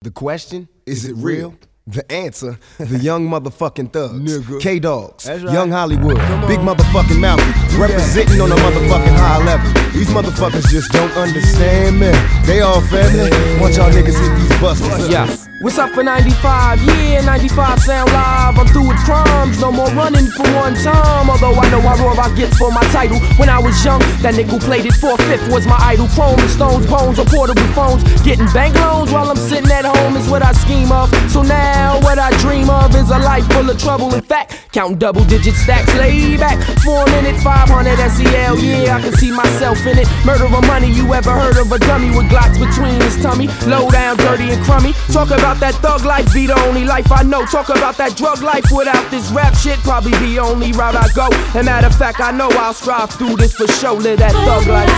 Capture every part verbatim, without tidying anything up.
The question, is it real? The answer, the young motherfucking thugs, K-Dogs, right. Young Hollywood, big motherfucking Malky, representing on a motherfucking high level. These motherfuckers just don't understand me. They all family, want y'all niggas hit these busters. Yeah. What's up for ninety-five? Yeah, ninety-five sound live. I'm through with crumbs, no more running for one time. Although I know I roar I get for my title. When I was young, that nickel plated four-fifth was my idol. Chrome and stones, bones, or portable phones. Getting bank loans while I'm sitting at home is what I scheme of. So now what I dream of is a life full of trouble. In fact, counting double digit stacks, lay back. Four minute, five hundred S E L, yeah, I can see myself in it. Murder of money, you ever heard of a dummy with glocks between his tummy? Low down, dirty and crummy. Talk about that thug life, be the only life I know. Talk about that drug life, without this rap shit, probably the only route I go. And matter of fact, I know I'll strive through this for sure. Live that thug life.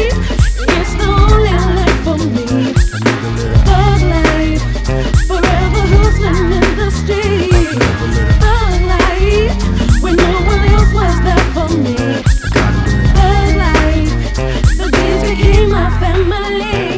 It's the only life for me. Thug life, forever hustling in the street. Thug life, when no one else was there for me. Thug life, the G's became my family.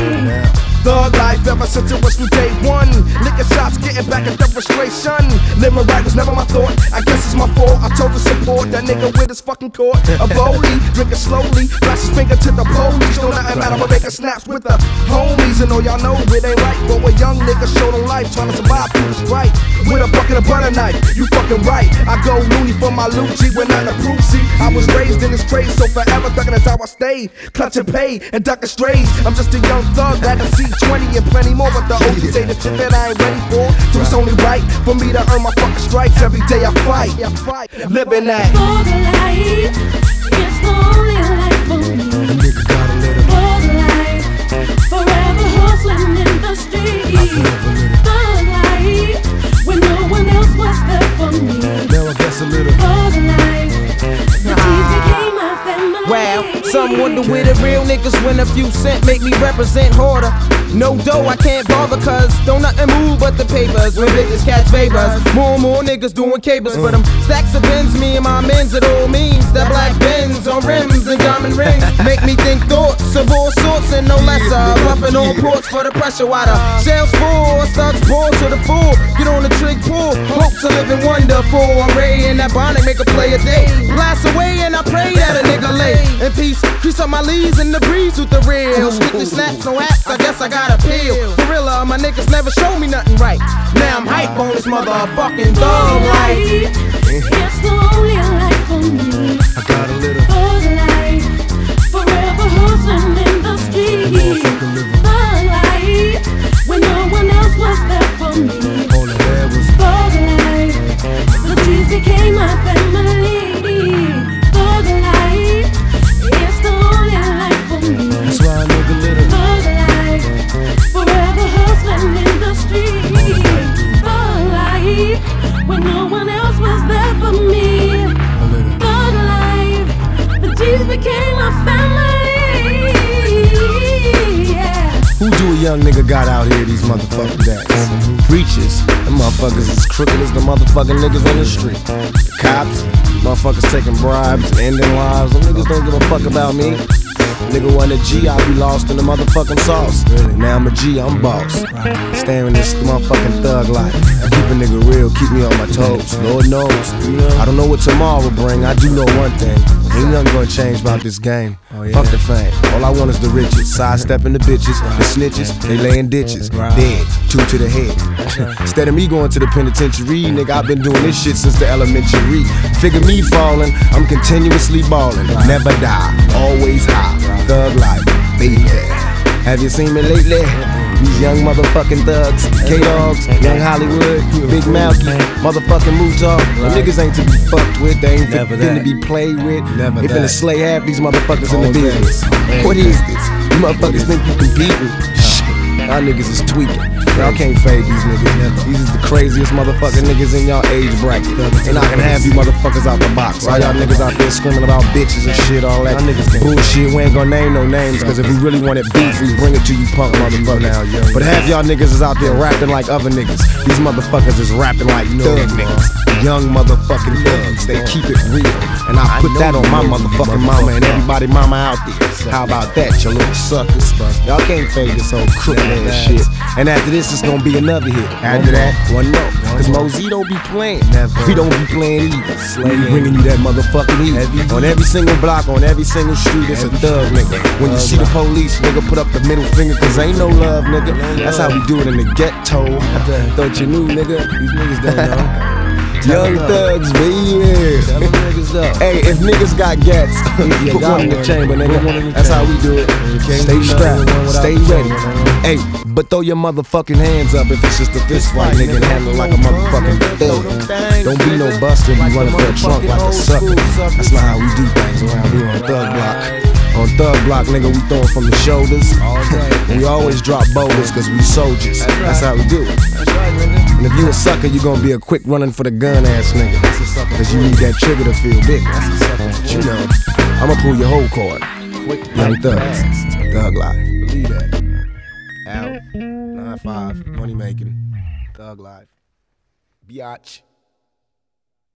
Thug life ever since it was from day one. Licking shots, getting back at the frustration. Living right was never my thought. I guess it's my fault. I told to support that nigga with his fucking court. A bowlie, drinking slowly, flash his finger to the police. Don't nothing matter, but making snaps with the homies. And all y'all know it ain't right. But when young niggas show them life, trying to survive through the strife. With a bucket of butter knife, you fucking right. I go loony for my loot, G when I'm the proof. See, I was raised in this trade, so forever thugging is how I stayed. Clutching pay and ducking strays. I'm just a young thug that can see twenty and plenty more, but the O G say the shit that I ain't ready for. So it's only right for me to earn my fucking stripes. Every day I fight, living that thug life. It's the only life for me. Thug life, forever hustling in the street. Thug life, when no one else was there for me. Now I guess a little. Thug life, the G's became my family. Wow, some wonder where the real niggas win a few cent, make me represent harder. No dough, I can't bother, cause don't nothing move but the papers. When bitches catch favors, more and more niggas doing capers for them. Stacks of bins, me and my men's, it all means the black bins on rims and diamond rings make me think thoughts of all sorts and no lesser. Buffing on ports for the pressure water. Shells full, thugs pour to the full. Get on the trig pool, hopes of living wonderful. Array in that bonnet, make a play a day. Blast away and I pray that a nigga lay in peace. Crease up my leaves in the breeze with the real. Strictly snaps, no apps, I guess I got appeal. For real, uh, my niggas never show me nothing right. Now I'm hype on this motherfucking thug life. It's the only life for me. I got a little. Thug life, forever hustling in the street. Thug life, when no one else was there for me. All the hair was thug life, the G's became my family. Thug life, it's the only life for me. That's why I nigga little. Thug life, forever hustling in the street. Thug life, when no one else was there for me. Thug life, the G's became my family. Yeah. Who do a young nigga got out here these motherfucking days? Preachers, them motherfuckers as crooked as the motherfucking niggas on the street. The cops, motherfuckers taking bribes and ending lives. Them niggas don't give a fuck about me. Nigga want a G, I'll be lost in the motherfucking sauce. Now I'm a G, I'm boss. Staying in this motherfucking thug life. I keep a nigga real, keep me on my toes. Lord knows, I don't know what tomorrow will bring. I do know one thing, ain't nothing gonna change about this game. Fuck the fame, all I want is the riches. Sidestepping the bitches, the snitches, they laying ditches. Dead, two to the head. Instead of me going to the penitentiary, nigga, I've been doing this shit since the elementary. Figure me falling, I'm continuously balling. Never die, always high. Thug life, baby. Have you seen me lately? These young motherfucking thugs, K-Dogs, Young Hollywood, Big Malky, motherfucking Mutar. Them niggas ain't to be fucked with, they ain't finna to be played with. Never they finna slay half these motherfuckers in the business. What is this? You motherfuckers think you competing? Shit, y'all niggas is tweaking. Y'all can't fade these niggas. These is the craziest motherfucking niggas in y'all age bracket. And I can have you motherfuckers out the box. All y'all niggas out there screaming about bitches and shit, all that bullshit. We ain't gonna name no names, cause if we really wanted beef, we bring it to you punk motherfuckers. But half y'all niggas is out there rapping like other niggas. These motherfuckers is rapping like thug niggas. Young motherfucking thugs, they keep it real. And I put that on my motherfucking mama and everybody mama out there. How about that, you little suckers? Y'all can't fade this old crooked ass shit. And after this this, it's gonna be another hit. After that, one no. Cause Mosey don't be playing. Never. We don't be playing either. We bringing you that motherfucking heat. On every single block, on every single street, it's a thug nigga. When you see the police, nigga, put up the middle finger, cause ain't no love, nigga. That's how we do it in the ghetto. Thought you knew, nigga. These niggas don't know. Young thugs, baby. Hey, if niggas got gats, put one in the chamber, nigga. That's how we do it. Stay strapped, stay ready. Hey, but throw your motherfucking hands up if it's just a fist fight, nigga, and handle like a motherfucking thug. Don't be no buster and be running for a trunk like a sucker. That's not how we do things around here on Thug Block. On Thug Block, nigga, we throwin' from the shoulders. We always drop boulders cause we soldiers. That's how we do it. And if you a sucker, you gon' be a quick running for the gun ass nigga. Cause you need that trigger to feel big. But you know, I'ma pull your whole card. Young Thugs, Thug Life. Believe that. Out, nine five, money making, Thug Life. Biatch.